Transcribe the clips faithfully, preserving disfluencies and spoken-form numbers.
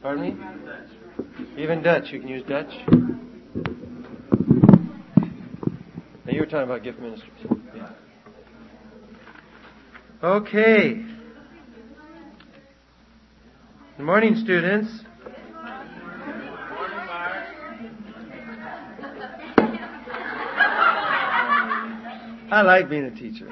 Pardon me? Even Dutch. You can use Dutch. Now you were talking about gift ministries. Yeah. Okay. Good morning, students. I like being a teacher.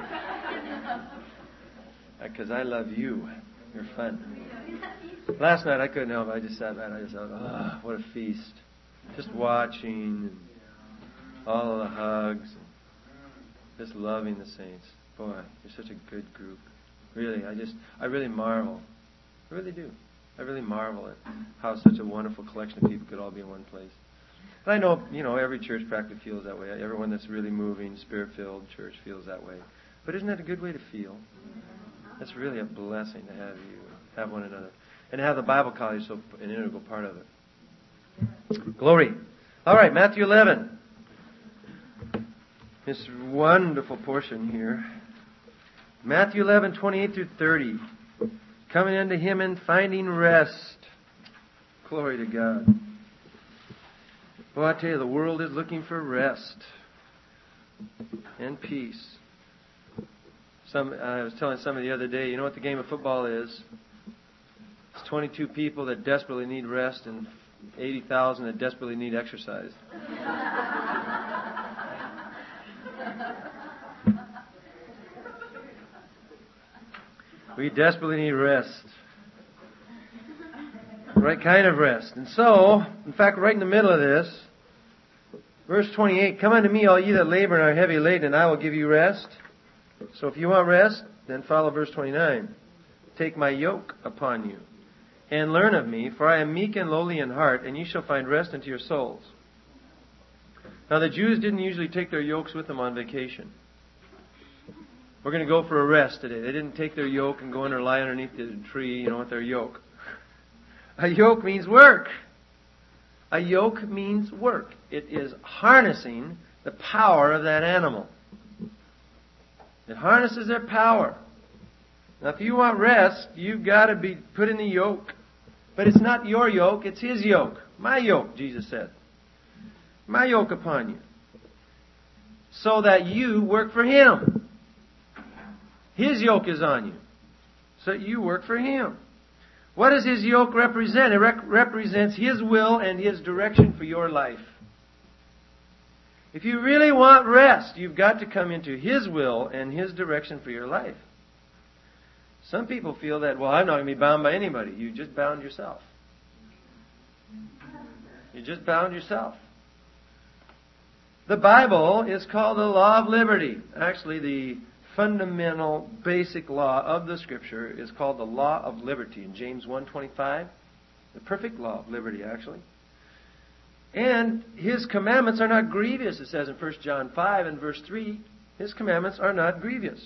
Because I love you. You're fun. Last night I couldn't help it. I just sat back and I just thought, oh, what a feast. Just watching and all of the hugs. And just loving the saints. Boy, you're such a good group. Really, I just, I really marvel. I really do. I really marvel at how such a wonderful collection of people could all be in one place. And I know, you know, every church practically feels that way. Everyone that's really moving, spirit-filled church feels that way. But isn't that a good way to feel? That's really a blessing to have you, have one another. And to have the Bible college so an integral part of it. Glory. All right, Matthew eleven. This wonderful portion here. Matthew eleven, twenty-eight through thirty. Coming unto Him and finding rest. Glory to God. Well, I tell you, the world is looking for rest and peace. Some I was telling somebody the other day, you know what the game of football is? It's twenty-two people that desperately need rest and eighty thousand that desperately need exercise. We desperately need rest. The right kind of rest. And so, in fact, right in the middle of this, verse twenty-eight, come unto me, all ye that labor and are heavy laden, and I will give you rest. So if you want rest, then follow verse twenty-nine. Take my yoke upon you, and learn of me, for I am meek and lowly in heart, and ye shall find rest unto your souls. Now the Jews didn't usually take their yokes with them on vacation. We're going to go for a rest today. They didn't take their yoke and go under, lie underneath the tree, you know, with their yoke. A yoke means work. A yoke means work. It is harnessing the power of that animal. It harnesses their power. Now, if you want rest, you've got to be put in the yoke. But it's not your yoke, it's His yoke. My yoke, Jesus said. My yoke upon you. So that you work for Him. His yoke is on you. So that you work for Him. What does His yoke represent? It rec- represents His will and His direction for your life. If you really want rest, you've got to come into His will and His direction for your life. Some people feel that, well, I'm not going to be bound by anybody. You just bound yourself. You just bound yourself. The Bible is called the law of liberty. Actually, the fundamental, basic law of the Scripture is called the law of liberty in James one twenty-five. The perfect law of liberty, actually. And His commandments are not grievous, it says in First John five and verse three. His commandments are not grievous.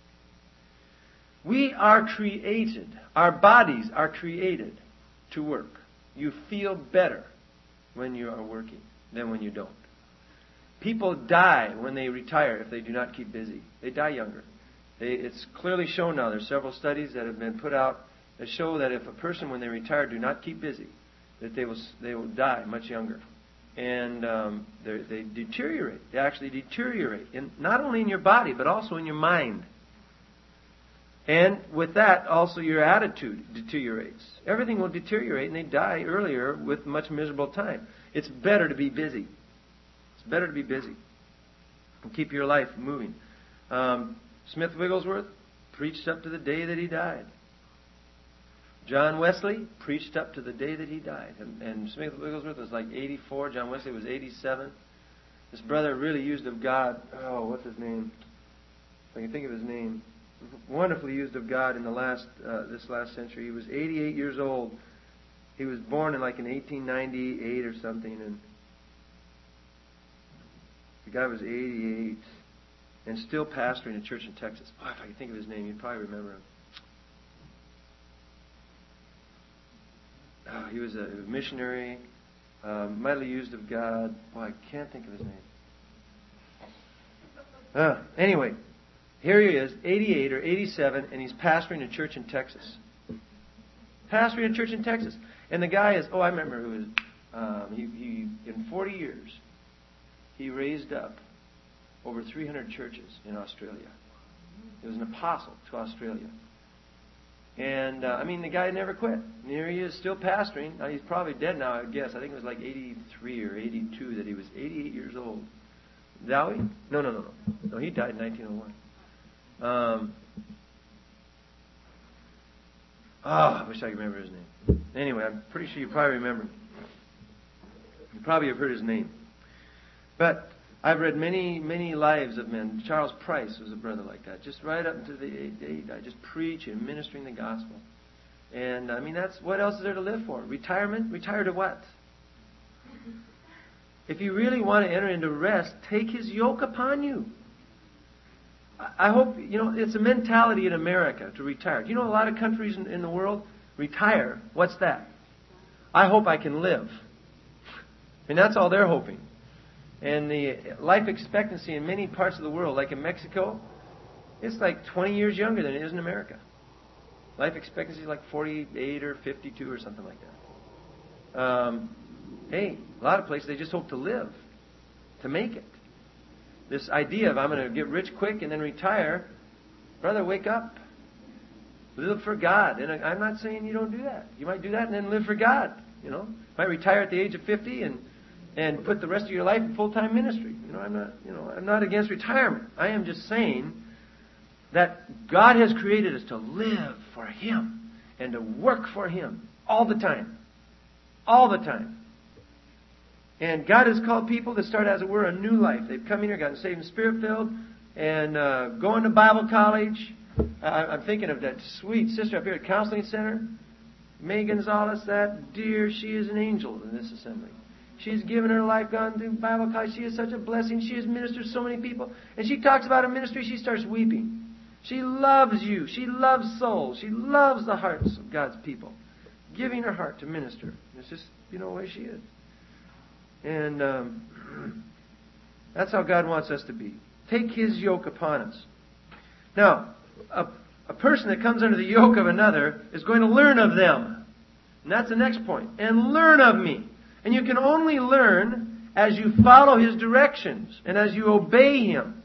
We are created, our bodies are created to work. You feel better when you are working than when you don't. People die when they retire if they do not keep busy. They die younger. They, it's clearly shown now. There's several studies that have been put out that show that if a person, when they retire, do not keep busy, that they will they will die much younger. And um, they deteriorate. They actually deteriorate, in, not only in your body, but also in your mind. And with that, also your attitude deteriorates. Everything will deteriorate, and they die earlier with much miserable time. It's better to be busy. It's better to be busy and keep your life moving. Um, Smith Wigglesworth preached up to the day that he died. John Wesley preached up to the day that he died. And, and Smith Wigglesworth was like eighty-four. John Wesley was eighty-seven. This brother really used of God. Oh, what's his name? If I can think of his name. Wonderfully used of God in the last uh, this last century. He was eighty-eight years old. He was born in like in eighteen ninety-eight or something, and the guy was eighty-eight and still pastoring a church in Texas. Oh, if I can think of his name, you'd probably remember him. Oh, he was a missionary, um, mightily used of God. Oh, I can't think of his name. Uh, anyway, here he is, eighty-eight or eighty-seven, and he's pastoring a church in Texas. Pastoring a church in Texas. And the guy is, oh, I remember who was, um, he, he, in forty years, he raised up over three hundred churches in Australia. He was an apostle to Australia. And, uh, I mean, the guy never quit. And here he is still pastoring. Now, he's probably dead now, I guess. I think it was like eighty-three or eighty-two that he was eighty-eight years old. Dowie? No, no, no, no. No, he died in nineteen oh one. Um, oh, I wish I could remember his name. Anyway, I'm pretty sure you probably remember. You probably have heard his name. But I've read many, many lives of men. Charles Price was a brother like that. Just right up until the day he died, just preaching and ministering the gospel. And, I mean, that's what else is there to live for? Retirement? Retire to what? If you really want to enter into rest, take His yoke upon you. I hope, you know, it's a mentality in America to retire. Do you know a lot of countries in, in the world retire? What's that? I hope I can live. And that's all they're hoping. And the life expectancy in many parts of the world, like in Mexico, it's like twenty years younger than it is in America. Life expectancy is like forty-eight or fifty-two or something like that. Um, hey, a lot of places they just hope to live, to make it. This idea of I'm going to get rich quick and then retire, brother, wake up. Live for God. And I'm not saying you don't do that. You might do that and then live for God. You know, you might retire at the age of fifty and and put the rest of your life in full-time ministry. You know, I'm not, you know, I'm not against retirement. I am just saying that God has created us to live for Him and to work for Him all the time. All the time. And God has called people to start, as it were, a new life. They've come in here, gotten saved and Spirit-filled, and uh, going to Bible college. I, I'm thinking of that sweet sister up here at Counseling Center, May Gonzalez, that dear, she is an angel in this assembly. She's given her life, gone through Bible college. She is such a blessing. She has ministered to so many people. And she talks about a ministry, she starts weeping. She loves you. She loves souls. She loves the hearts of God's people. Giving her heart to minister. It's just, you know, the way she is. And um, that's how God wants us to be. Take His yoke upon us. Now, a, a person that comes under the yoke of another is going to learn of them. And that's the next point. And learn of me. And you can only learn as you follow His directions and as you obey Him.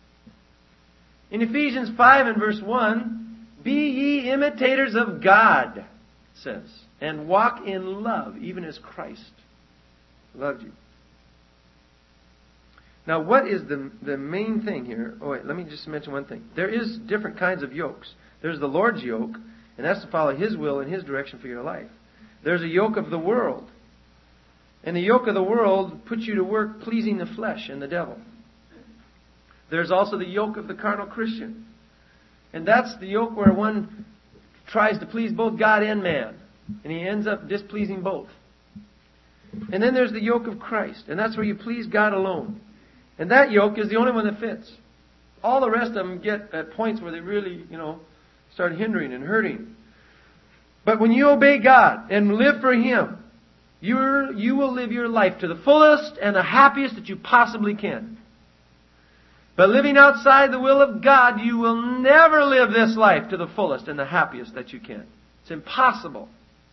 In Ephesians five and verse one, be ye imitators of God, it says, and walk in love, even as Christ loved you. Now, what is the the main thing here? Oh, wait, let me just mention one thing. There is different kinds of yokes. There's the Lord's yoke, and that's to follow His will and His direction for your life. There's a yoke of the world. And the yoke of the world puts you to work pleasing the flesh and the devil. There's also the yoke of the carnal Christian. And that's the yoke where one tries to please both God and man. And he ends up displeasing both. And then there's the yoke of Christ. And that's where you please God alone. And that yoke is the only one that fits. All the rest of them get at points where they really, you know, start hindering and hurting. But when you obey God and live for Him, You're, you will live your life to the fullest and the happiest that you possibly can. But living outside the will of God, you will never live this life to the fullest and the happiest that you can. It's impossible.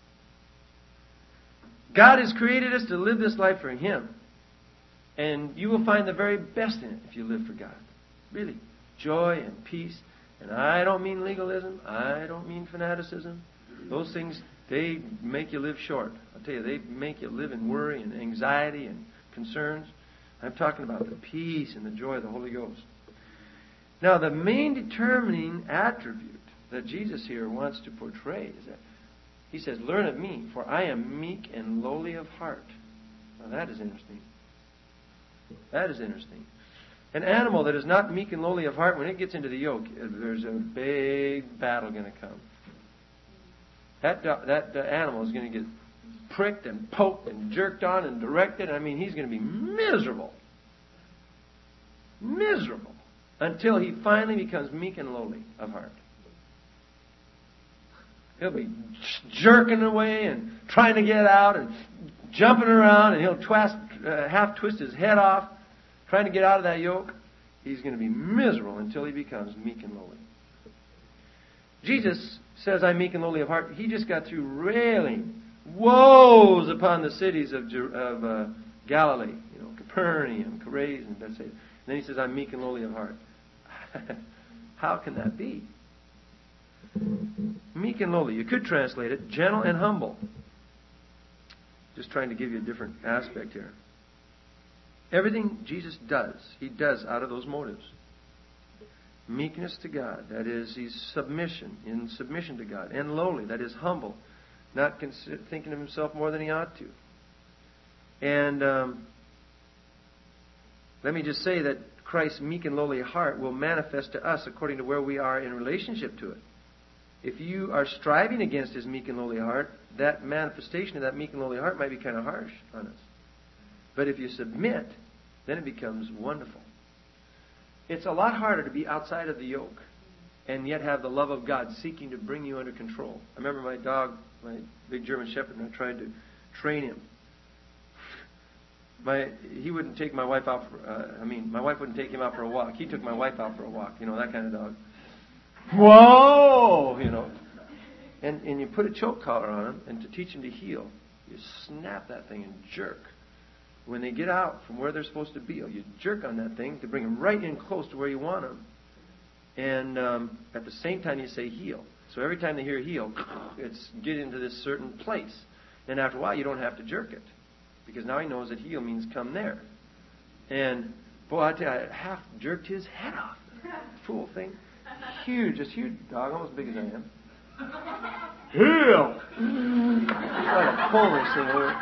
God has created us to live this life for Him. And you will find the very best in it if you live for God. Really. Joy and peace. And I don't mean legalism. I don't mean fanaticism. Those things, they make you live short. I'll tell you, they make you live in worry and anxiety and concerns. I'm talking about the peace and the joy of the Holy Ghost. Now, the main determining attribute that Jesus here wants to portray is that He says, learn of me, for I am meek and lowly of heart. Now, that is interesting. That is interesting. An animal that is not meek and lowly of heart, when it gets into the yoke, there's a big battle going to come. That, that, that animal is going to get pricked and poked and jerked on and directed. I mean, he's going to be miserable. Miserable. Until he finally becomes meek and lowly of heart. He'll be jerking away and trying to get out and jumping around, and he'll twist, uh, half twist his head off, trying to get out of that yoke. He's going to be miserable until he becomes meek and lowly. Jesus says, I'm meek and lowly of heart. He just got through railing, woes upon the cities of, Jer- of uh, Galilee, you know, Capernaum, Chorazin, Bethsaida. And then he says, I'm meek and lowly of heart. How can that be? Meek and lowly. You could translate it, gentle and humble. Just trying to give you a different aspect here. Everything Jesus does, He does out of those motives. Meekness to God, that is, He's submission, in submission to God. And lowly, that is humble, not consider, thinking of Himself more than He ought to. And um, let me just say that Christ's meek and lowly heart will manifest to us according to where we are in relationship to it. If you are striving against His meek and lowly heart, that manifestation of that meek and lowly heart might be kind of harsh on us. But if you submit, then it becomes wonderful. It's a lot harder to be outside of the yoke and yet have the love of God seeking to bring you under control. I remember my dog, my big German Shepherd, and I tried to train him. My he wouldn't take my wife out for, uh, I mean, my wife wouldn't take him out for a walk. He took my wife out for a walk, you know, that kind of dog. Whoa! You know. And, and you put a choke collar on him, and to teach him to heel, you snap that thing and jerk. When they get out from where they're supposed to be, you jerk on that thing to bring them right in close to where you want them. And um, at the same time, you say heel. So every time they hear heel, it's get into this certain place. And after a while, you don't have to jerk it. Because now he knows that heel means come there. And, boy, I tell you, I half jerked his head off. Fool thing. Huge, just huge dog, almost as big as I am. Heel! Try to pull this thing over.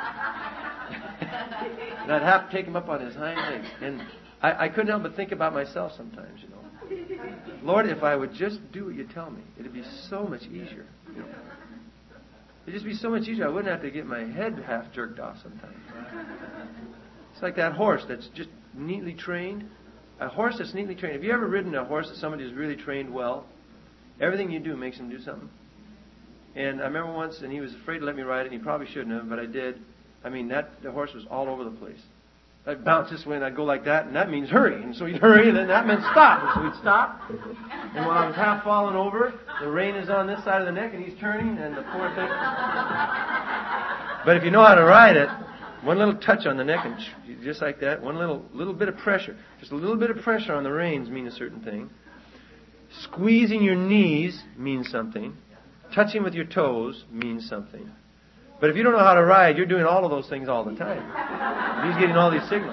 And I'd have to take him up on his hind legs. And I, I couldn't help but think about myself sometimes, you know. Lord, if I would just do what you tell me, it'd be so much easier. You know. It'd just be so much easier. I wouldn't have to get my head half jerked off sometimes. It's like that horse that's just neatly trained. A horse that's neatly trained. Have you ever ridden a horse that somebody who's really trained well? Everything you do makes him do something. And I remember once, and he was afraid to let me ride it, and he probably shouldn't have, but I did. I mean, that the horse was all over the place. I'd bounce this way, and I'd go like that, and that means hurry. And so he'd hurry, and then that meant stop. And so he'd stop. And while I was half falling over, the rein is on this side of the neck, and he's turning, and the poor thing. But if you know how to ride it, one little touch on the neck, and just like that, one little little bit of pressure, just a little bit of pressure on the reins means a certain thing. Squeezing your knees means something. Touching with your toes means something. But if you don't know how to ride, you're doing all of those things all the time. He's getting all these signals.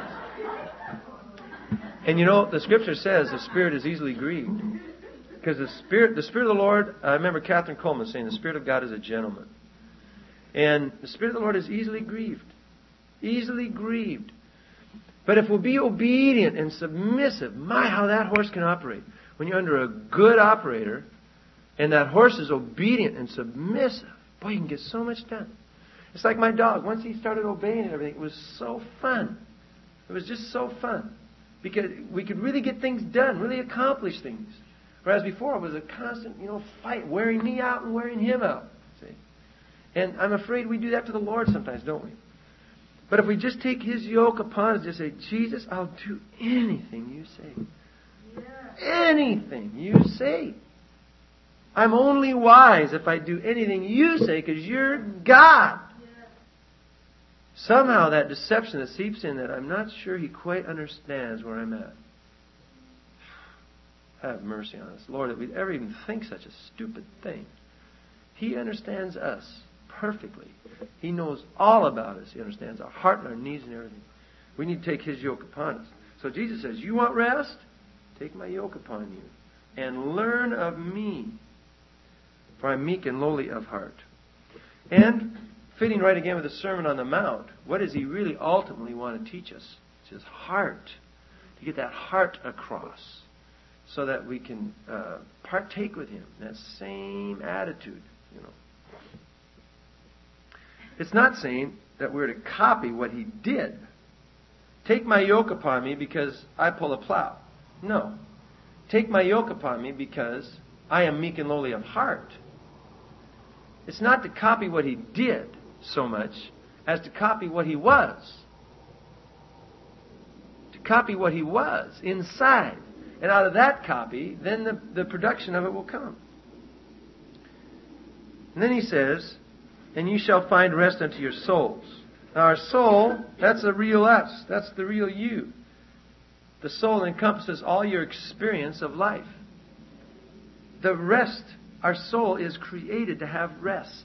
And you know, the Scripture says the Spirit is easily grieved. Because the Spirit, the Spirit of the Lord, I remember Catherine Coleman saying, the Spirit of God is a gentleman. And the Spirit of the Lord is easily grieved. Easily grieved. But if we'll be obedient and submissive, my, how that horse can operate. When you're under a good operator, and that horse is obedient and submissive, boy, you can get so much done. It's like my dog. Once he started obeying and everything, it was so fun. It was just so fun. Because we could really get things done, really accomplish things. Whereas before, it was a constant, you know, fight, wearing me out and wearing him out. See? And I'm afraid we do that to the Lord sometimes, don't we? But if we just take His yoke upon us, just say, Jesus, I'll do anything you say. Yeah. Anything you say. I'm only wise if I do anything you say because you're God. Yeah. Somehow that deception that seeps in that I'm not sure He quite understands where I'm at. Have mercy on us. Lord, that we'd ever even think such a stupid thing. He understands us perfectly. He knows all about us. He understands our heart and our needs and everything. We need to take His yoke upon us. So Jesus says, you want rest? Take my yoke upon you and learn of me. For I'm meek and lowly of heart. And fitting right again with the Sermon on the Mount, what does He really ultimately want to teach us? It's His heart. To get that heart across. So that we can uh, partake with Him. That same attitude, you know. It's not saying that we're to copy what He did. Take my yoke upon me because I pull a plow. No. Take my yoke upon me because I am meek and lowly of heart. It's not to copy what He did so much as to copy what He was. To copy what He was inside. And out of that copy, then the, the production of it will come. And then He says, and you shall find rest unto your souls. Now our soul, that's the real us. That's the real you. The soul encompasses all your experience of life. The rest, our soul is created to have rest.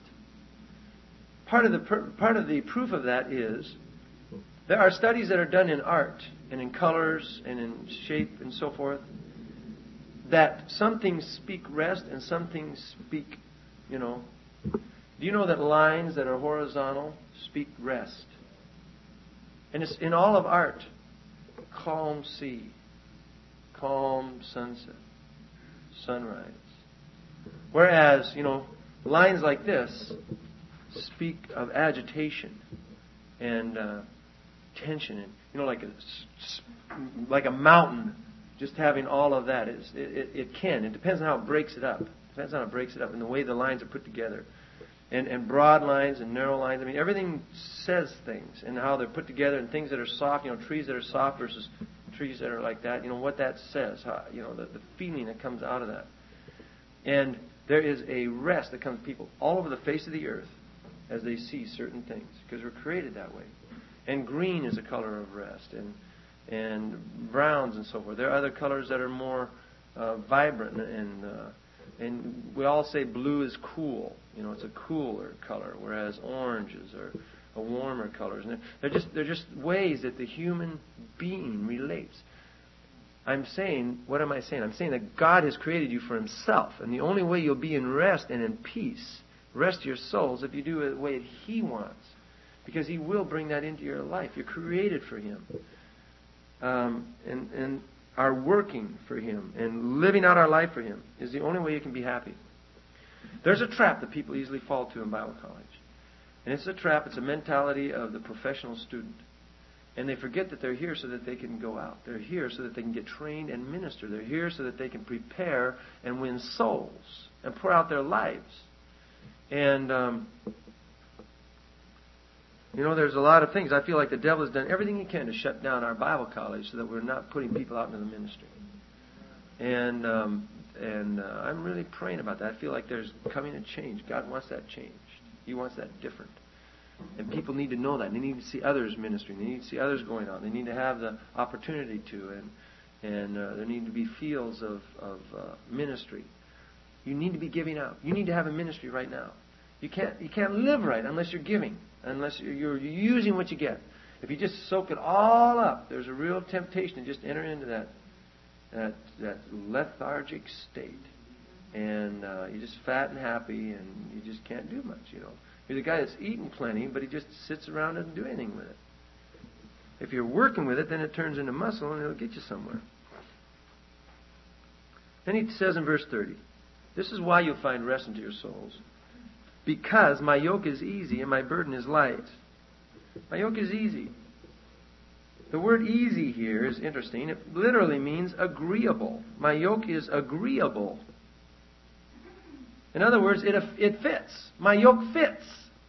Part of the part of the proof of that is there are studies that are done in art and in colors and in shape and so forth, that some things speak rest and some things speak, you know. Do you know that lines that are horizontal speak rest? And it's in all of art. Calm sea, calm sunset, sunrise. Whereas, you know, lines like this speak of agitation and uh, tension, and you know, like a like a mountain. Just having all of that is it, it, it can. It depends on how it breaks it up. It depends on how it breaks it up and the way the lines are put together, and and broad lines and narrow lines. I mean, everything says things and how they're put together, and things that are soft. You know, trees that are soft versus trees that are like that. You know what that says. How, you know, the, the feeling that comes out of that. And there is a rest that comes to people all over the face of the earth as they see certain things, because we're created that way. And green is a color of rest, and and browns and so forth. There are other colors that are more uh, vibrant, and uh, and we all say blue is cool. You know, it's a cooler color, whereas oranges are a warmer colors. And they're just they're just ways that the human being relates. I'm saying, what am I saying? I'm saying that God has created you for Himself, and the only way you'll be in rest and in peace, rest your souls, if you do it the way that He wants, because He will bring that into your life. You're created for Him, um, and and are working for Him and living out our life for Him is the only way you can be happy. There's a trap that people easily fall to in Bible college, and it's a trap. It's a mentality of the professional student. And they forget that they're here so that they can go out. They're here so that they can get trained and minister. They're here so that they can prepare and win souls and pour out their lives. And, um, you know, there's a lot of things. I feel like the devil has done everything he can to shut down our Bible college so that we're not putting people out into the ministry. And um, and uh, I'm really praying about that. I feel like there's coming a change. God wants that changed. He wants that different. And people need to know that. They need to see others ministering. They need to see others going on. They need to have the opportunity to. And and uh, there need to be fields of, of uh, ministry. You need to be giving out. You need to have a ministry right now. You can't you can't live right unless you're giving, unless you're, you're using what you get. If you just soak it all up, there's a real temptation to just enter into that that that lethargic state. And uh, you're just fat and happy, and you just can't do much, you know. You're the guy that's eating plenty, but he just sits around and doesn't do anything with it. If you're working with it, then it turns into muscle and it'll get you somewhere. Then he says in verse thirty, this is why you'll find rest into your souls. Because my yoke is easy and my burden is light. My yoke is easy. The word easy here is interesting. It literally means agreeable. My yoke is agreeable. In other words, it it fits. My yoke fits.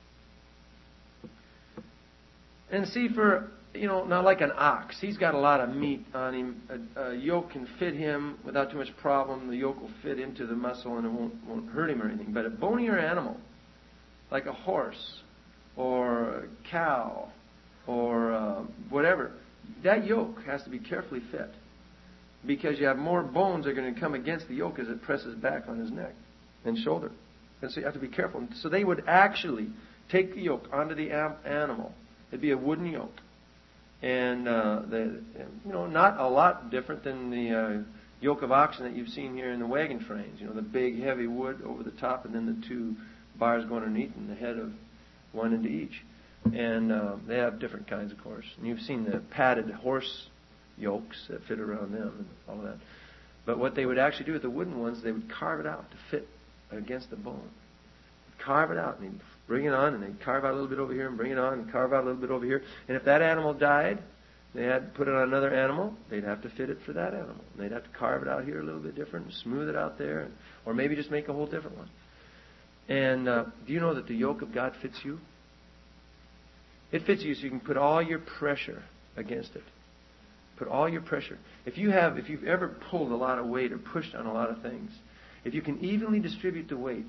And see, for, you know, not like an ox. He's got a lot of meat on him. A, a yoke can fit him without too much problem. The yoke will fit into the muscle and it won't, won't hurt him or anything. But a bonier animal, like a horse or a cow or uh, whatever, that yoke has to be carefully fit. Because you have more bones that are going to come against the yoke as it presses back on his neck and shoulder. And so you have to be careful. So they would actually take the yoke onto the animal. It'd be a wooden yoke. And, uh, the, you know, not a lot different than the uh, yoke of oxen that you've seen here in the wagon trains. You know, the big, heavy wood over the top and then the two bars going underneath and the head of one into each. And uh, they have different kinds, of course. And you've seen the padded horse yokes that fit around them and all of that. But what they would actually do with the wooden ones, they would carve it out to fit against the bone. Carve it out and they'd bring it on and they'd carve out a little bit over here and bring it on and carve out a little bit over here. And if that animal died, they had to put it on another animal. They'd have to fit it for that animal. And they'd have to carve it out here a little bit different and smooth it out there. Or maybe just make a whole different one. And uh, do you know that the yoke of God fits you? It fits you so you can put all your pressure against it. Put all your pressure. If you have, if you've ever pulled a lot of weight or pushed on a lot of things, if you can evenly distribute the weight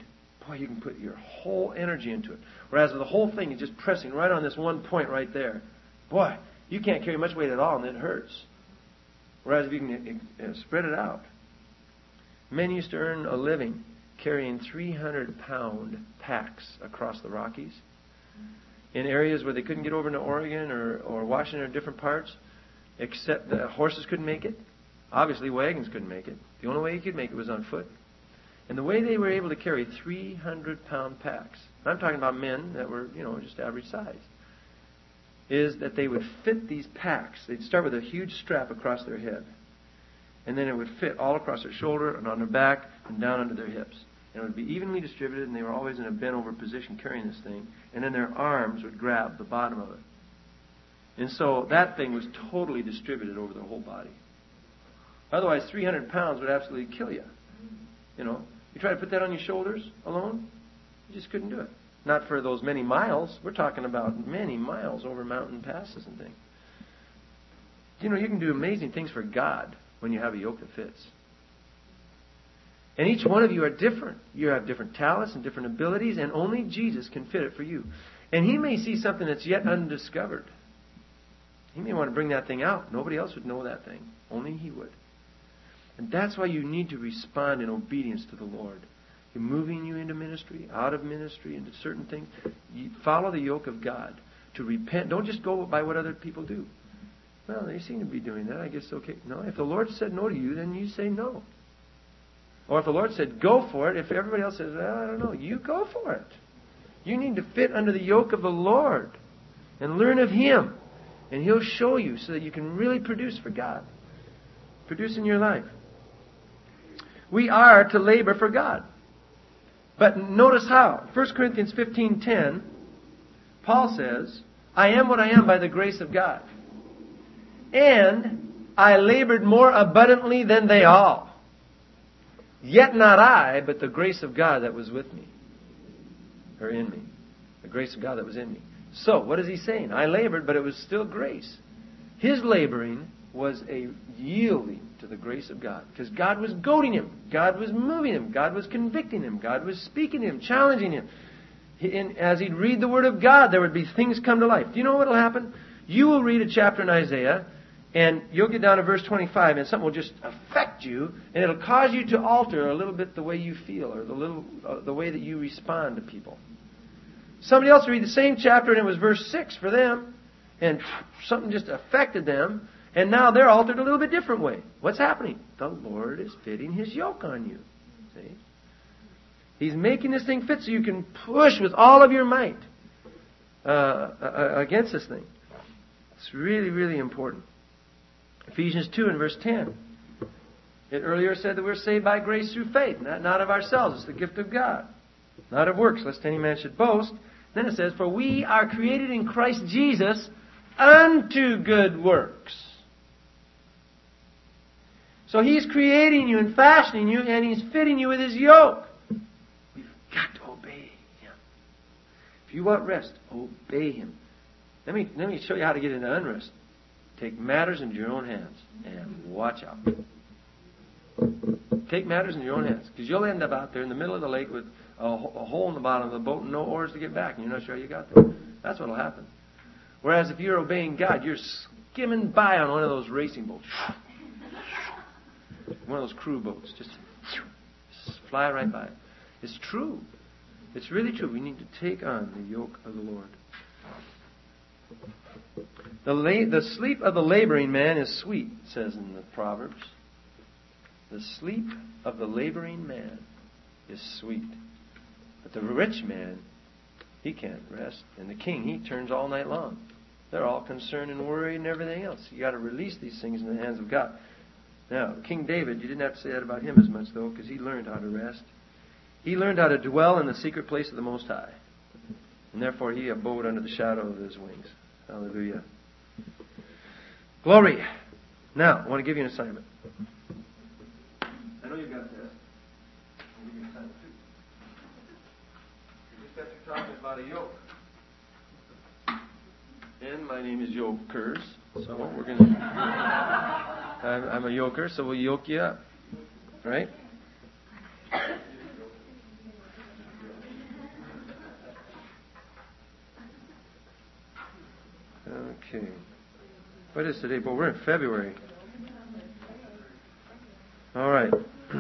boy, you can put your whole energy into it. Whereas the whole thing is just pressing right on this one point right there. Boy, you can't carry much weight at all, and it hurts. Whereas if you can uh, spread it out. Men used to earn a living carrying three hundred pound packs across the Rockies in areas where they couldn't get over into Oregon or, or Washington or different parts, except the horses couldn't make it. Obviously, wagons couldn't make it. The only way you could make it was on foot. And the way they were able to carry three hundred pound packs, I'm talking about men that were, you know, just average size, is that they would fit these packs. They'd start with a huge strap across their head. And then it would fit all across their shoulder and on their back and down under their hips. And it would be evenly distributed, and they were always in a bent-over position carrying this thing. And then their arms would grab the bottom of it. And so that thing was totally distributed over their whole body. Otherwise, three hundred pounds would absolutely kill you. You know, you try to put that on your shoulders alone, you just couldn't do it. Not for those many miles. We're talking about many miles over mountain passes and things. You know, you can do amazing things for God when you have a yoke that fits. And each one of you are different. You have different talents and different abilities, and only Jesus can fit it for you. And He may see something that's yet undiscovered. He may want to bring that thing out. Nobody else would know that thing. Only He would. And that's why you need to respond in obedience to the Lord. You're moving you into ministry, out of ministry, into certain things. You follow the yoke of God. To repent. Don't just go by what other people do. Well, they seem to be doing that. I guess okay. No, if the Lord said no to you, then you say no. Or if the Lord said go for it, if everybody else says, well, I don't know, you go for it. You need to fit under the yoke of the Lord and learn of Him. And He'll show you so that you can really produce for God. Produce in your life. We are to labor for God. But notice how. First Corinthians fifteen ten, Paul says, I am what I am by the grace of God. And I labored more abundantly than they all. Yet not I, but the grace of God that was with me. Or in me. The grace of God that was in me. So, what is he saying? I labored, but it was still grace. His laboring was a yielding to the grace of God. Because God was goading him. God was moving him. God was convicting him. God was speaking to him, challenging him. And as he'd read the Word of God, there would be things come to life. Do you know what will happen? You will read a chapter in Isaiah, and you'll get down to verse twenty-five, and something will just affect you, and it'll cause you to alter a little bit the way you feel, or the little uh, the way that you respond to people. Somebody else will read the same chapter, and it was verse six for them, and something just affected them, and now they're altered a little bit different way. What's happening? The Lord is fitting His yoke on you. See? He's making this thing fit so you can push with all of your might uh, against this thing. It's really, really important. Ephesians two and verse ten. It earlier said that we're saved by grace through faith, not, not of ourselves. It's the gift of God. Not of works, lest any man should boast. Then it says, for we are created in Christ Jesus unto good works. So He's creating you and fashioning you, and He's fitting you with His yoke. We've got to obey Him. If you want rest, obey Him. Let me, let me show you how to get into unrest. Take matters into your own hands and watch out. Take matters into your own hands. Because you'll end up out there in the middle of the lake with a, a hole in the bottom of the boat and no oars to get back. And you're not sure you got there. That's what will happen. Whereas if you're obeying God, you're skimming by on one of those racing boats. One of those crew boats. Just, just fly right by. It's true. It's really true. We need to take on the yoke of the Lord. The, la- the sleep of the laboring man is sweet, it says in the Proverbs. The sleep of the laboring man is sweet. But the rich man, he can't rest. And the king, he turns all night long. They're all concerned and worried and everything else. You got to release these things in the hands of God. Now, King David, you didn't have to say that about him as much, though, because he learned how to rest. He learned how to dwell in the secret place of the Most High. And therefore, he abode under the shadow of His wings. Hallelujah. Glory. Now, I want to give you an assignment. I know you've got this. I'll give you an assignment too. We just got through talking about a yoke. And my name is Yokers. So we're going to... I'm, I'm a yoker, so we'll yoke you up. Right? Okay. What is today? Well, we're in February. All right.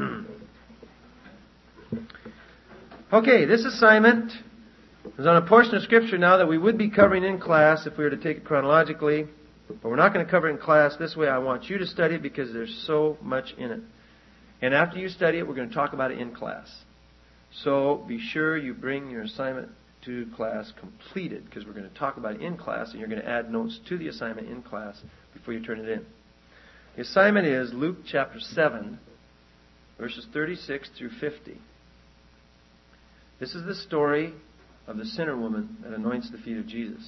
Okay, this assignment is on a portion of Scripture now that we would be covering in class if we were to take it chronologically. But we're not going to cover it in class. This way I want you to study it because there's so much in it. And after you study it, we're going to talk about it in class. So be sure you bring your assignment to class completed because we're going to talk about it in class and you're going to add notes to the assignment in class before you turn it in. The assignment is Luke chapter seven, verses thirty-six through fifty. This is the story of the sinner woman that anoints the feet of Jesus.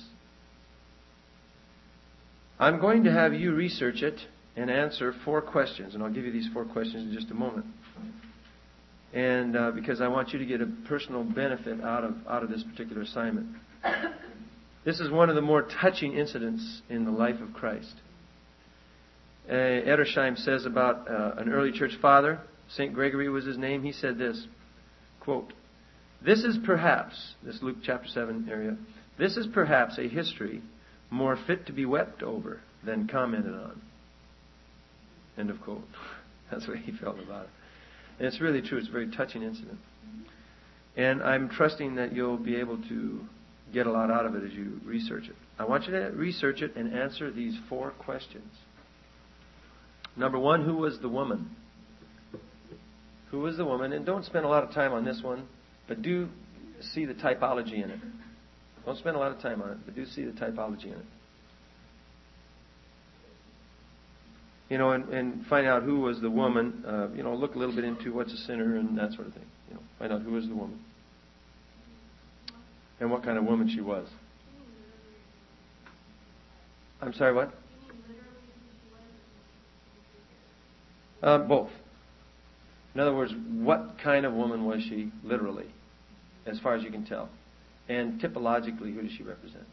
I'm going to have you research it and answer four questions, and I'll give you these four questions in just a moment. And uh, because I want you to get a personal benefit out of out of this particular assignment. This is one of the more touching incidents in the life of Christ. Uh, Edersheim says about uh, an early church father, Saint Gregory was his name. He said this, quote, "This is perhaps," this Luke chapter seven area, "this is perhaps a history more fit to be wept over than commented on." End of quote. That's what he felt about it. And it's really true. It's a very touching incident. And I'm trusting that you'll be able to get a lot out of it as you research it. I want you to research it and answer these four questions. Number one, who was the woman? Who was the woman? And don't spend a lot of time on this one, but do see the typology in it. Don't spend a lot of time on it, but do see the typology in it. You know, and, and find out who was the woman. Uh, you know, look a little bit into what's a sinner and that sort of thing. You know, find out who was the woman and what kind of woman she was. I'm sorry, what? Uh, both. In other words, what kind of woman was she, literally, as far as you can tell? And typologically, who does she represent?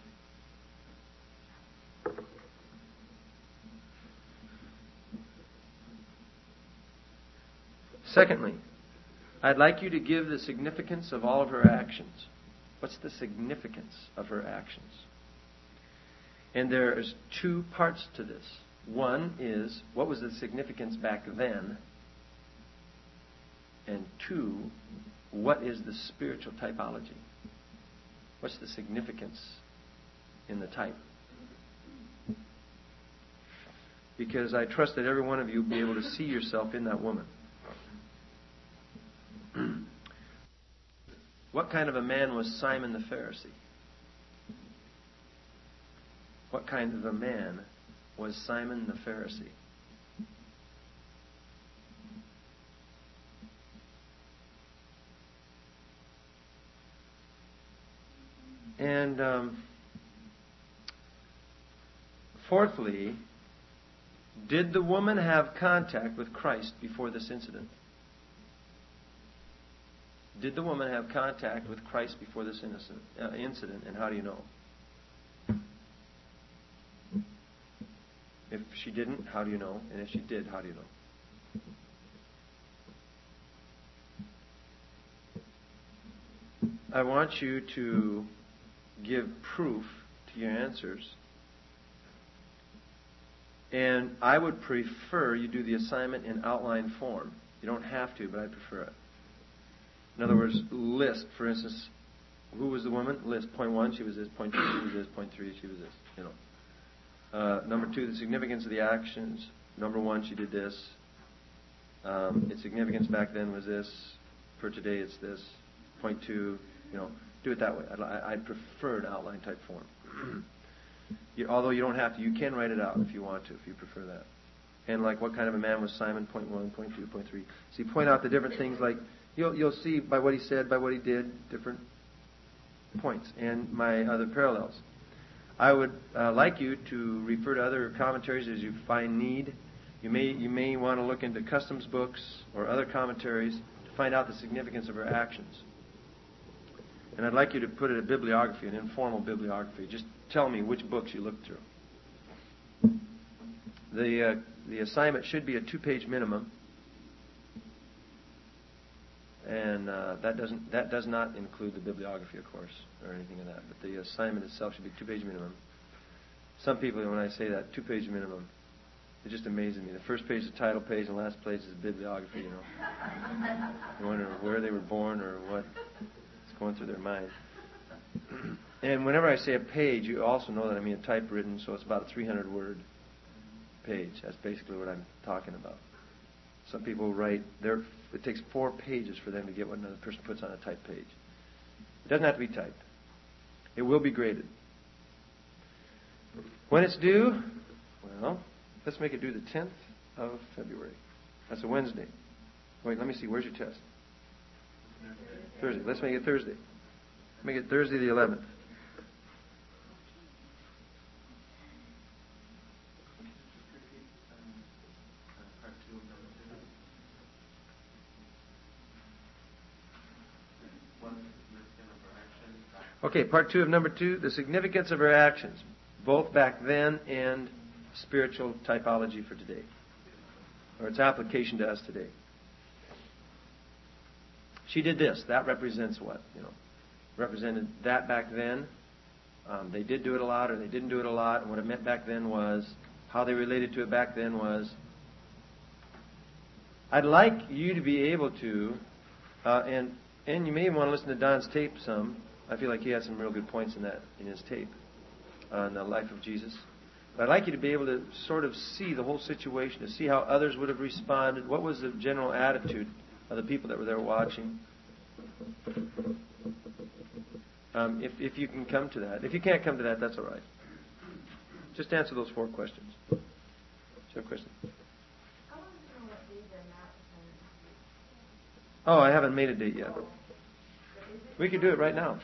Secondly, I'd like you to give the significance of all of her actions. What's the significance of her actions? And there's two parts to this. One is, what was the significance back then? And two, what is the spiritual typology? What's the significance in the type? Because I trust that every one of you will be able to see yourself in that woman. What kind of a man was Simon the Pharisee? What kind of a man was Simon the Pharisee? And um, fourthly, did the woman have contact with Christ before this incident? Did the woman have contact with Christ before this innocent, uh, incident, and how do you know? If she didn't, how do you know? And if she did, how do you know? I want you to give proof to your answers. And I would prefer you do the assignment in outline form. You don't have to, but I prefer it. In other words, list, for instance, who was the woman? List. Point one, she was this. Point two, she was this. Point three, she was this. You know. Uh, number two, the significance of the actions. Number one, she did this. Um, its significance back then was this. For today, it's this. Point two, you know, do it that way. I, I prefer an outline type form. you, although you don't have to, you can write it out if you want to, if you prefer that. And like, what kind of a man was Simon? Point one, point two, point three. So you point out the different things like. You'll, you'll see by what he said, by what he did, different points and my other parallels. I would uh, like you to refer to other commentaries as you find need. You may you may want to look into customs books or other commentaries to find out the significance of her actions. And I'd like you to put it a bibliography, an informal bibliography. Just tell me which books you looked through. The uh, the assignment should be a two-page minimum. And uh, that doesn't that does not include the bibliography, of course, or anything of that. But the assignment itself should be two-page minimum. Some people, when I say that, two-page minimum, it just amazes me. The first page is the title page, and the last page is the bibliography, you know. You wonder where they were born or what's going through their mind. And whenever I say a page, you also know that I mean a typewritten, so it's about a three hundred word page. That's basically what I'm talking about. Some people write, there. It takes four pages for them to get what another person puts on a typed page. It doesn't have to be typed. It will be graded. When it's due, well, let's make it due the tenth of February. That's a Wednesday. Wait, let me see. Where's your test? Thursday. Let's make it Thursday. Make it Thursday the eleventh. Okay, part two of number two, the significance of her actions, both back then and spiritual typology for today, or its application to us today. She did this. That represents what? You know, represented that back then. Um, they did do it a lot, or they didn't do it a lot. And what it meant back then was how they related to it back then was. I'd like you to be able to, uh, and and you may even want to listen to Don's tape some. I feel like he had some real good points in that in his tape on the life of Jesus. But I'd like you to be able to sort of see the whole situation, to see how others would have responded. What was the general attitude of the people that were there watching? Um, if, if you can come to that. If you can't come to that, that's all right. Just answer those four questions. Do you have a question? Oh, I haven't made a date yet. We could do it right now.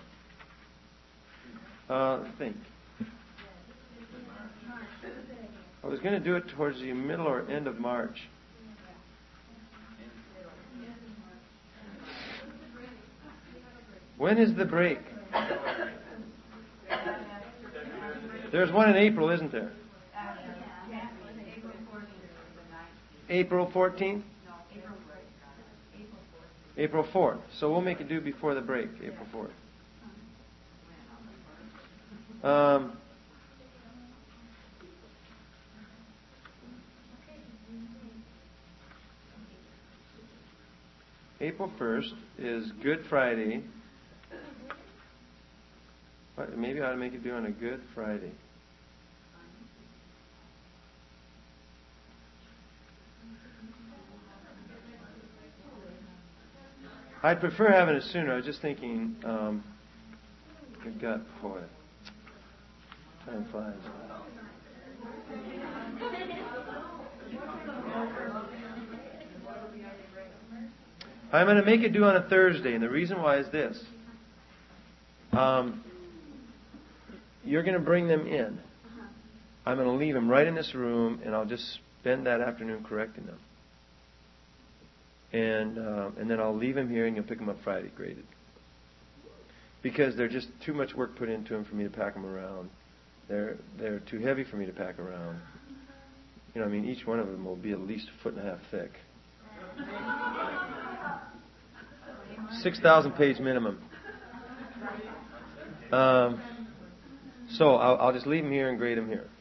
Uh, think. I was going to do it towards the middle or end of March. When is the break? There's one in April, isn't there? April fourteenth? April fourth. So we'll make it due before the break, April fourth. Um, April first is Good Friday. Maybe I ought to make it due on a Good Friday. I'd prefer having it sooner. I was just thinking, um, we've got, boy, time flies. I'm going to make it due on a Thursday, and the reason why is this. Um, you're going to bring them in. I'm going to leave them right in this room, and I'll just spend that afternoon correcting them. And uh, and then I'll leave them here, and you'll pick them up Friday, graded. Because they're just too much work put into them for me to pack them around. They're they're too heavy for me to pack around. You know, I mean, each one of them will be at least a foot and a half thick. Six thousand page minimum. Um, so I'll, I'll just leave them here and grade them here.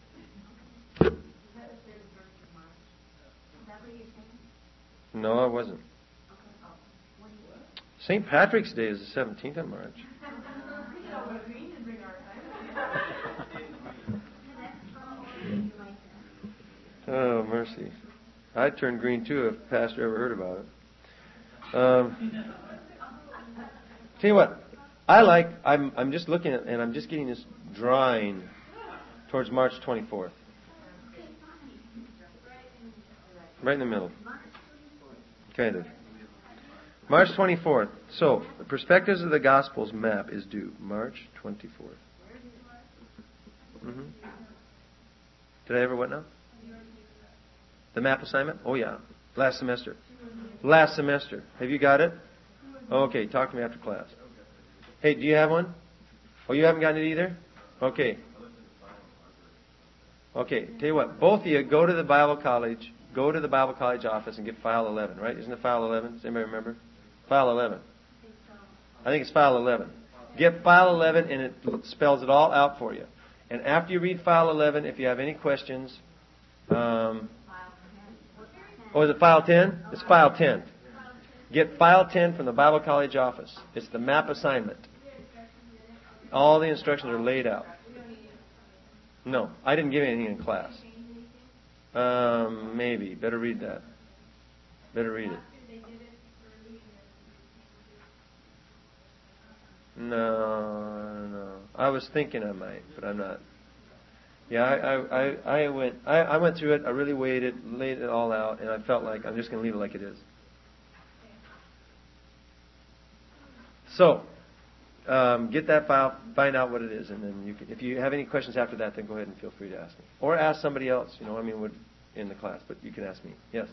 No, I wasn't. Saint Patrick's Day is the seventeenth of March. Oh, mercy. I'd turn green too if Pastor ever heard about it. Um, tell you what, I like, I'm, I'm just looking at, and I'm just getting this drawing towards March twenty-fourth. Right in the middle. Kind of. March twenty-fourth. So, the Perspectives of the Gospels map is due March twenty-fourth. Mm-hmm. Did I ever what now? The map assignment? Oh, yeah. Last semester. Last semester. Have you got it? Okay, talk to me after class. Hey, do you have one? Oh, you haven't gotten it either? Okay. Okay, tell you what. Both of you go to the Bible College. Go to the Bible College office and get file eleven, right? Isn't it file eleven? Does anybody remember? File eleven. I think it's file eleven. Get file eleven and it spells it all out for you. And after you read file eleven, if you have any questions, um, oh, is it file ten? It's file ten. Get file ten from the Bible College office. It's the map assignment. All the instructions are laid out. No, I didn't give anything in class. Um, maybe. Better read that. Better read it. No, no. I was thinking I might, but I'm not. Yeah, I, I, I, I went, I, I went through it. I really weighed it, laid it all out, and I felt like I'm just going to leave it like it is. So, um, get that file, find out what it is, and then you can, if you have any questions after that, then go ahead and feel free to ask me, or ask somebody else. You know, I mean, would in the class, but you can ask me. Yes.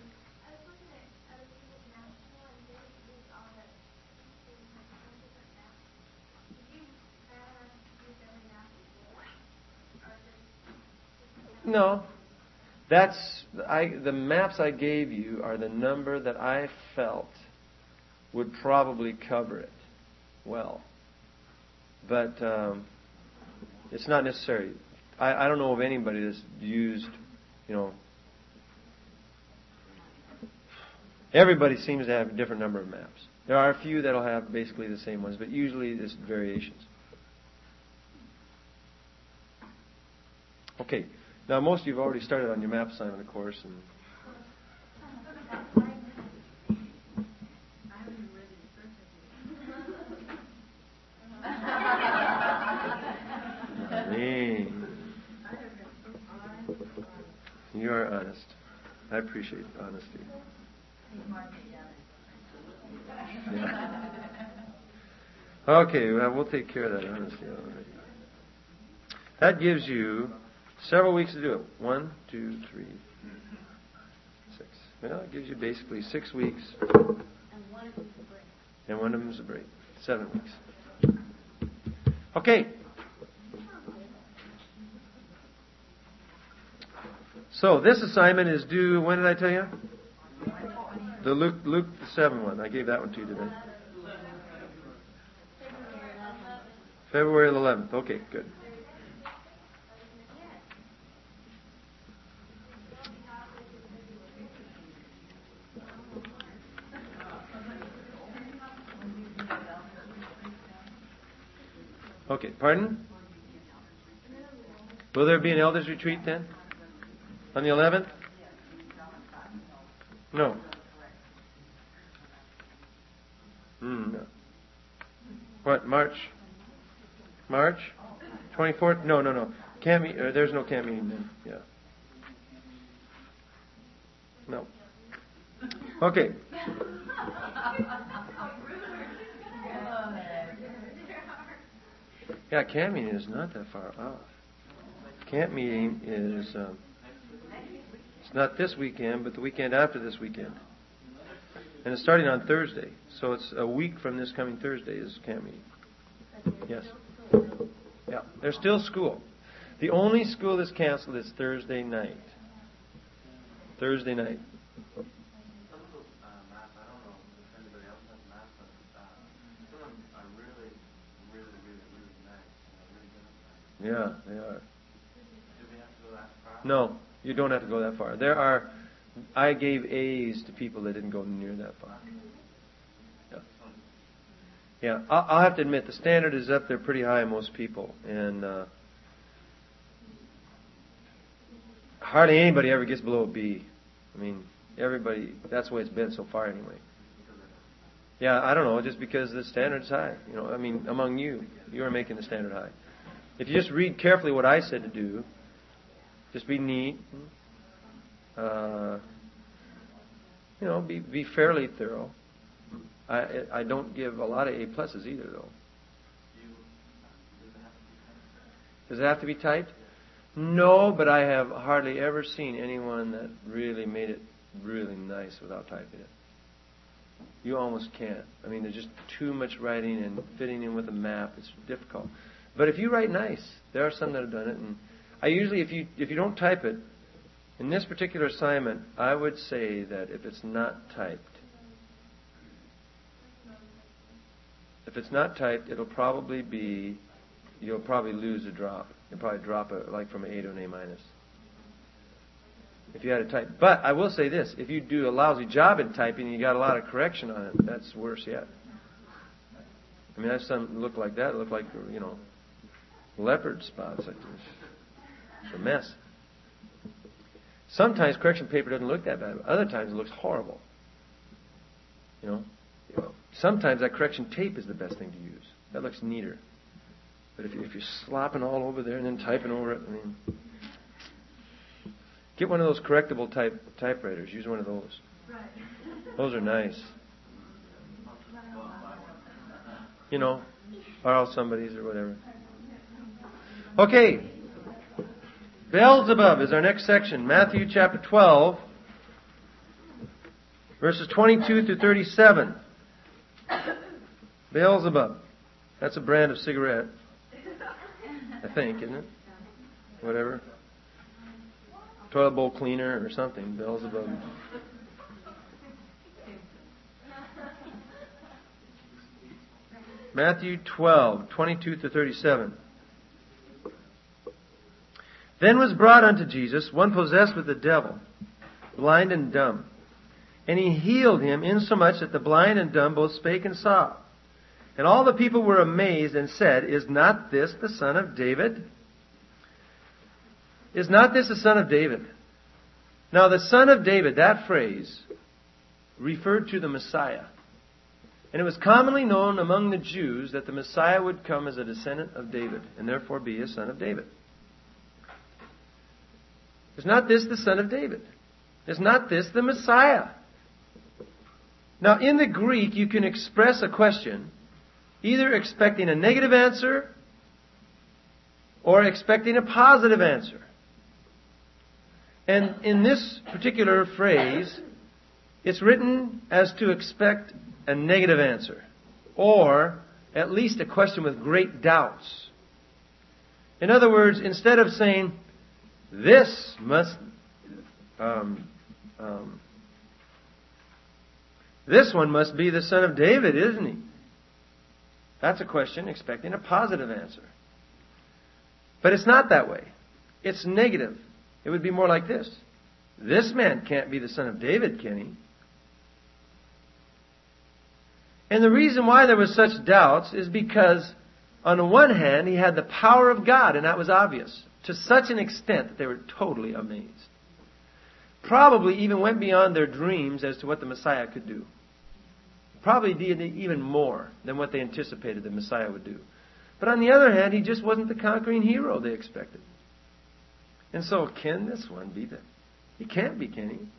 No, that's I. The maps I gave you are the number that I felt would probably cover it well, but um, it's not necessary. I, I don't know of anybody that's used, you know. Everybody seems to have a different number of maps. There are a few that'll have basically the same ones, but usually there's variations. Okay. Now, most of you have already started on your map assignment, of course. And you are honest. I appreciate honesty. Yeah. Okay, well, we'll take care of that honesty already. That gives you several weeks to do it. One, two, three, six. Well, it gives you basically six weeks. And one of them's a break. And one of them's a break. Seven weeks. Okay. So this assignment is due, when did I tell you? The Luke, Luke the seven one. I gave that one to you today. February the eleventh. Okay, good. Okay, pardon? Will there be an elders retreat then? On the eleventh? No. Mm, no. What, March? March? twenty-fourth? No, no, no. Camp meet, uh, there's no camp meeting then. Yeah. No. Okay. Yeah, camp meeting is not that far off. Camp meeting is, um, it's not this weekend, but the weekend after this weekend. And it's starting on Thursday. So it's a week from this coming Thursday is camp meeting. Yes. Yeah, there's still school. The only school that's canceled is Thursday night. Thursday night. Yeah, they are. No, you don't have to go that far. There are, I gave A's to people that didn't go near that far. Yeah, yeah. I'll, I'll have to admit the standard is up there pretty high in most people, and uh, hardly anybody ever gets below a B. I mean, everybody. That's the way it's been so far, anyway. Yeah, I don't know, just because the standard's high. You know, I mean, among you, you are making the standard high. If you just read carefully what I said to do, just be neat, uh, you know, be be fairly thorough. I I don't give a lot of A pluses either, though. Does it have to be typed? No, but I have hardly ever seen anyone that really made it really nice without typing it. You almost can't. I mean, there's just too much writing and fitting in with a map. It's difficult. But if you write nice, there are some that have done it. And I usually, if you if you don't type it, in this particular assignment, I would say that if it's not typed, if it's not typed, it'll probably be you'll probably lose a drop. You'll probably drop it like from an A to an A minus. If you had to type. But I will say this, if you do a lousy job in typing and you got a lot of correction on it, that's worse yet. I mean, I've some look like that, look like, you know, leopard spots like this. It's a mess. Sometimes correction paper doesn't look that bad. But other times it looks horrible. You know? You know, sometimes that correction tape is the best thing to use. That looks neater. But if, you, if you're slopping all over there and then typing over it, I mean, get one of those correctable type typewriters. Use one of those. Those are nice. You know, borrow somebody's or whatever. Okay. Beelzebub is our next section. Matthew chapter twelve, verses twenty-two through thirty-seven. Beelzebub. That's a brand of cigarette. I think, isn't it? Whatever. Toilet bowl cleaner or something. Beelzebub. Matthew twelve, twenty-two to thirty-seven. Then was brought unto Jesus one possessed with the devil, blind and dumb. And he healed him insomuch that the blind and dumb both spake and saw. And all the people were amazed and said, Is not this the son of David? Is not this the son of David? Now the son of David, that phrase, referred to the Messiah. And it was commonly known among the Jews that the Messiah would come as a descendant of David, and therefore be a son of David. Is not this the son of David? Is not this the Messiah? Now, in the Greek, you can express a question either expecting a negative answer or expecting a positive answer. And in this particular phrase, it's written as to expect a negative answer, or at least a question with great doubts. In other words, instead of saying, this must, um, um, this one must be the son of David, isn't he? That's a question expecting a positive answer. But it's not that way. It's negative. It would be more like this. This man can't be the son of David, can he? And the reason why there was such doubts is because, on the one hand, he had the power of God, and that was obvious, to such an extent that they were totally amazed. Probably even went beyond their dreams as to what the Messiah could do. Probably did even more than what they anticipated the Messiah would do. But on the other hand, he just wasn't the conquering hero they expected. And so, can this one be the... He can't be, can he?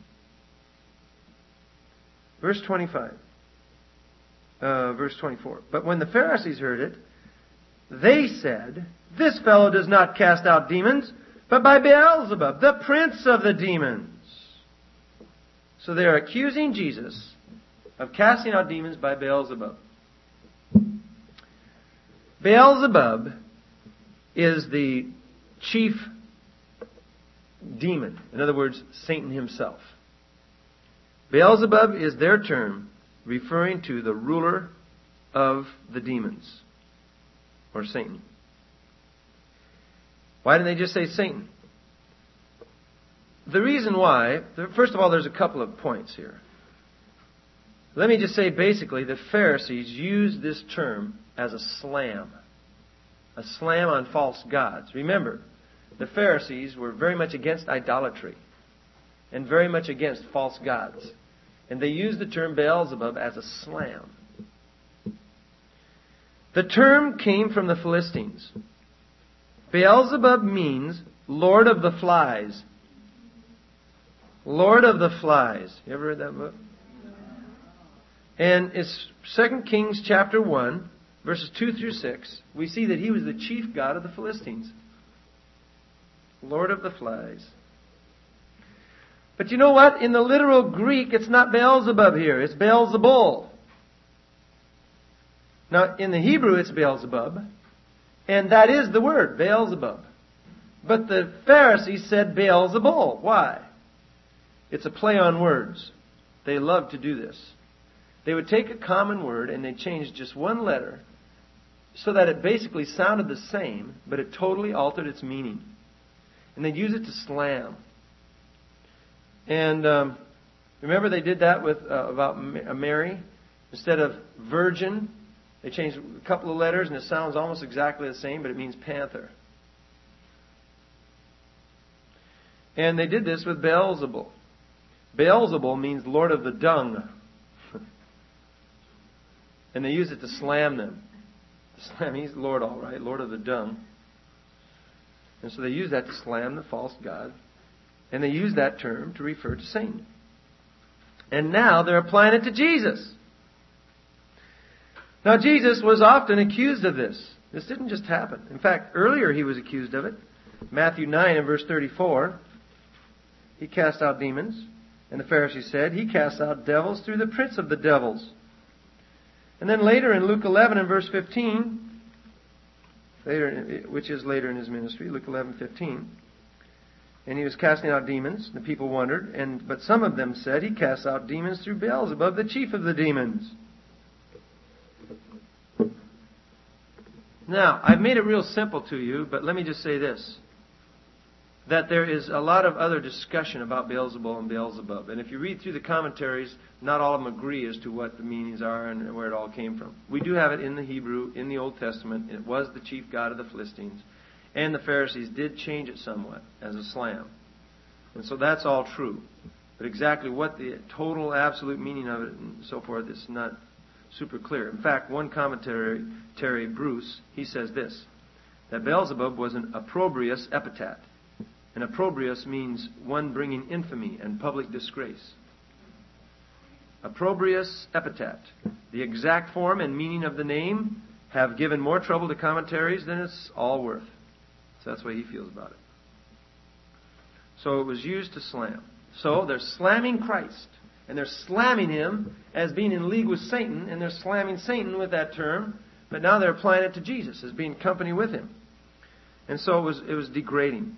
Verse twenty-five. Uh, verse twenty-four. But when the Pharisees heard it, they said, This fellow does not cast out demons, but by Beelzebub, the prince of the demons. So they are accusing Jesus of casting out demons by Beelzebub. Beelzebub is the chief demon. In other words, Satan himself. Beelzebub is their term referring to the ruler of the demons, or Satan. Why didn't they just say Satan? The reason why, first of all, there's a couple of points here. Let me just say basically the Pharisees used this term as a slam. A slam on false gods. Remember, the Pharisees were very much against idolatry and very much against false gods. And they used the term Beelzebub as a slam. The term came from the Philistines. Beelzebub means Lord of the Flies. Lord of the Flies. You ever read that book? And it's Second Kings chapter one, verses two through six. We see that he was the chief god of the Philistines. Lord of the Flies. But you know what? In the literal Greek, it's not Beelzebub here. It's Beelzebul. Now, in the Hebrew, it's Beelzebub. And that is the word, Beelzebub. But the Pharisees said Beelzebul. Why? It's a play on words. They love to do this. They would take a common word and they change just one letter so that it basically sounded the same, but it totally altered its meaning. And they'd use it to slam. And um, remember they did that with uh, about Mary? Instead of virgin, they changed a couple of letters and it sounds almost exactly the same, but it means panther. And they did this with Beelzebul. Beelzebul means Lord of the Dung. And they used it to slam them. Slam, he's the Lord, all right, Lord of the Dung. And so they used that to slam the false god. And they used that term to refer to Satan. And now they're applying it to Jesus. Now Jesus was often accused of this. This didn't just happen. In fact, earlier he was accused of it. Matthew nine and verse thirty-four. He cast out demons. And the Pharisees said, he cast out devils through the prince of the devils. And then later in Luke eleven and verse fifteen, later, which is later in his ministry, Luke eleven fifteen, and he was casting out demons. The people wondered, and but some of them said, he casts out demons through Beelzebub, the chief of the demons. Now, I've made it real simple to you, but let me just say this. That there is a lot of other discussion about Beelzebul and Beelzebub. And if you read through the commentaries, not all of them agree as to what the meanings are and where it all came from. We do have it in the Hebrew, in the Old Testament. It was the chief god of the Philistines. And the Pharisees did change it somewhat as a slam. And so that's all true. But exactly what the total absolute meaning of it and so forth is not super clear. In fact, one commentary, Terry Bruce, he says this, that Beelzebub was an opprobrious epithet. And opprobrious means one bringing infamy and public disgrace. Opprobrious epithet. The exact form and meaning of the name have given more trouble to commentaries than it's all worth. So that's the way he feels about it. So it was used to slam. So they're slamming Christ. And they're slamming him as being in league with Satan. And they're slamming Satan with that term. But now they're applying it to Jesus as being company with him. And so it was, it was degrading.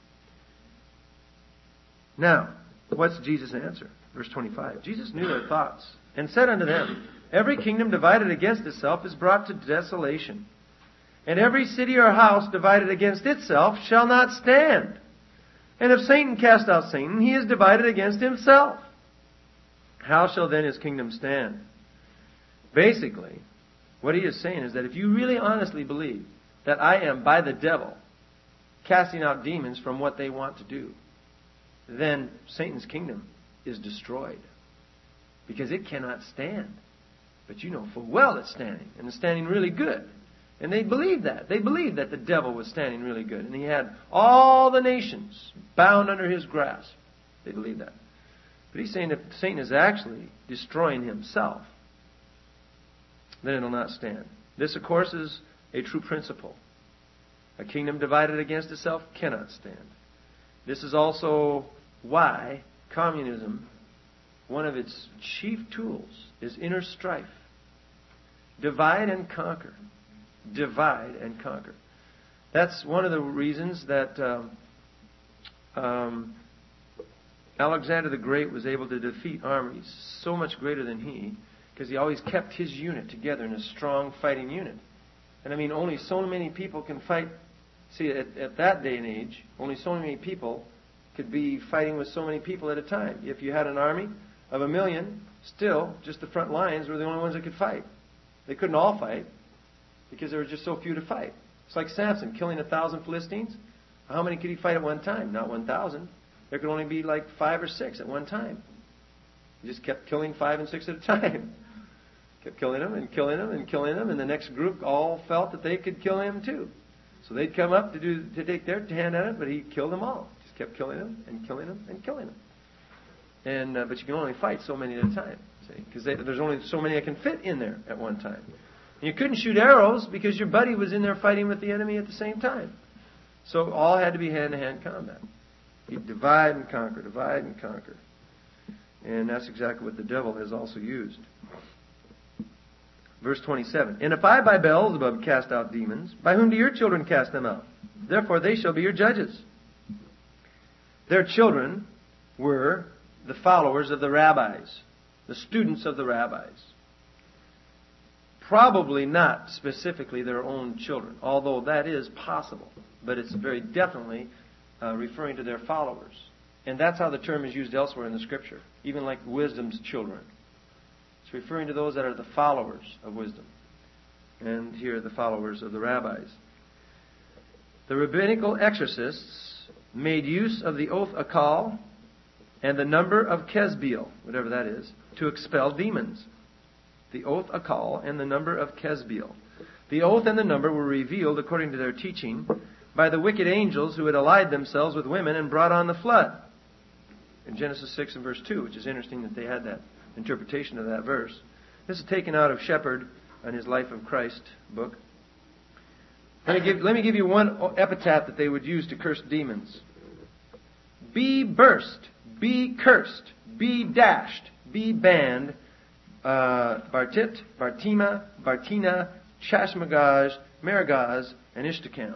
Now, what's Jesus' answer? Verse twenty-five. Jesus knew their thoughts and said unto them, every kingdom divided against itself is brought to desolation. And every city or house divided against itself shall not stand. And if Satan cast out Satan, he is divided against himself. How shall then his kingdom stand? Basically, what he is saying is that if you really honestly believe that I am by the devil casting out demons from what they want to do, then Satan's kingdom is destroyed. Because it cannot stand. But you know full well it's standing. And it's standing really good. And they believed that. They believed that the devil was standing really good. And he had all the nations bound under his grasp. They believed that. But he's saying that Satan is actually destroying himself, then it will not stand. This, of course, is a true principle. A kingdom divided against itself cannot stand. This is also why communism, one of its chief tools, is inner strife. Divide and conquer. Divide and conquer. That's one of the reasons that um, um, Alexander the Great was able to defeat armies so much greater than he, because he always kept his unit together in a strong fighting unit. And I mean, only so many people can fight. See, at, at that day and age, only so many people could be fighting with so many people at a time. If you had an army of a million, still, just the front lines were the only ones that could fight. They couldn't all fight because there were just so few to fight. It's like Samson killing a thousand Philistines. How many could he fight at one time? Not one thousand. There could only be like five or six at one time. He just kept killing five and six at a time. Kept killing them and killing them and killing them, and the next group all felt that they could kill him too. So they'd come up to do to take their hand at it, but he killed them all. Just kept killing them and killing them and killing them. And uh, but you can only fight so many at a time, see, because there's only so many that can fit in there at one time. And you couldn't shoot arrows because your buddy was in there fighting with the enemy at the same time. So all had to be hand-to-hand combat. You divide and conquer, divide and conquer. And that's exactly what the devil has also used. Verse twenty-seven. And if I by Beelzebub cast out demons, by whom do your children cast them out? Therefore they shall be your judges. Their children were the followers of the rabbis, the students of the rabbis. probably not specifically their own children, although that is possible. But it's very definitely uh, referring to their followers. And that's how the term is used elsewhere in the Scripture, even like wisdom's children. It's referring to those that are the followers of wisdom. And here, the followers of the rabbis. The rabbinical exorcists made use of the oath akal and the number of Kesbiel, whatever that is, to expel demons. The oath akal and the number of Kesbiel. The oath and the number were revealed, according to their teaching, by the wicked angels who had allied themselves with women and brought on the flood. In Genesis six and verse two, which is interesting that they had that interpretation of that verse. This is taken out of Shepherd and his Life of Christ book. Let me give, let me give you one epitaph that they would use to curse demons. Be burst, be cursed, be dashed, be banned, uh, Bartit, Bartima, Bartina, Chashmagaj, Meragaz, and Ishtakam.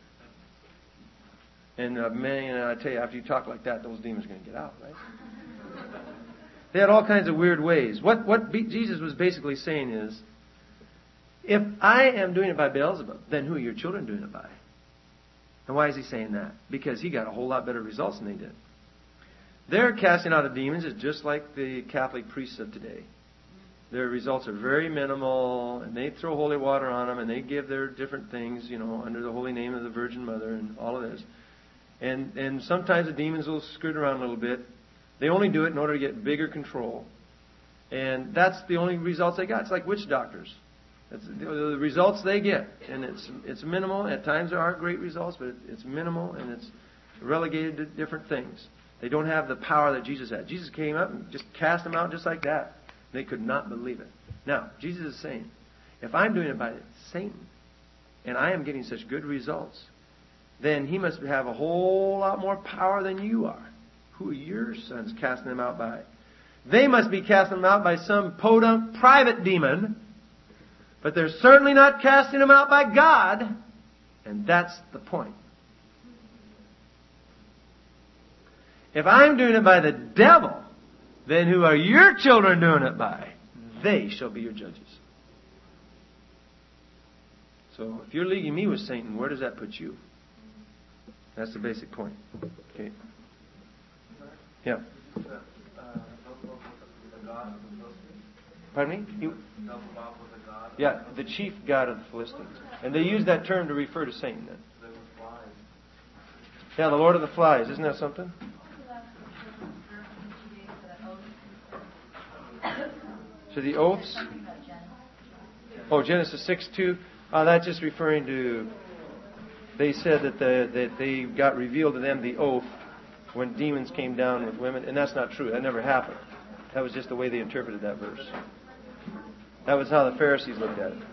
And uh, man, you know, I tell you, after you talk like that, those demons are going to get out, right? They had all kinds of weird ways. What what be- Jesus was basically saying is, if I am doing it by Beelzebub, then who are your children doing it by? And why is he saying that? Because he got a whole lot better results than they did. Their casting out of demons is just like the Catholic priests of today. Their results are very minimal, and they throw holy water on them, and they give their different things, you know, under the holy name of the Virgin Mother and all of this. And and sometimes the demons will skirt around a little bit. They only do it in order to get bigger control. And that's the only results they got. It's like witch doctors. That's the, the results they get. And it's it's minimal. At times there are great results, but it's minimal, and it's relegated to different things. They don't have the power that Jesus had. Jesus came up and just cast them out just like that. They could not believe it. Now, Jesus is saying, if I'm doing it by Satan, and I am getting such good results, then he must have a whole lot more power than you are. Who are your sons casting them out by? They must be casting them out by some podunk private demon, but they're certainly not casting them out by God, and that's the point. If I'm doing it by the devil, then who are your children doing it by? They shall be your judges. So if you're leaguing me with Satan, where does that put you? That's the basic point. Okay. Yeah. Pardon me? You, yeah, the chief god of the Philistines. And they use that term to refer to Satan then. Yeah, the Lord of the Flies. Isn't that something? So the oaths. Oh, Genesis six two. Uh, that's just referring to. They said that the, that they got revealed to them the oath when demons came down with women, and that's not true. That never happened. That was just the way they interpreted that verse. That was how the Pharisees looked at it.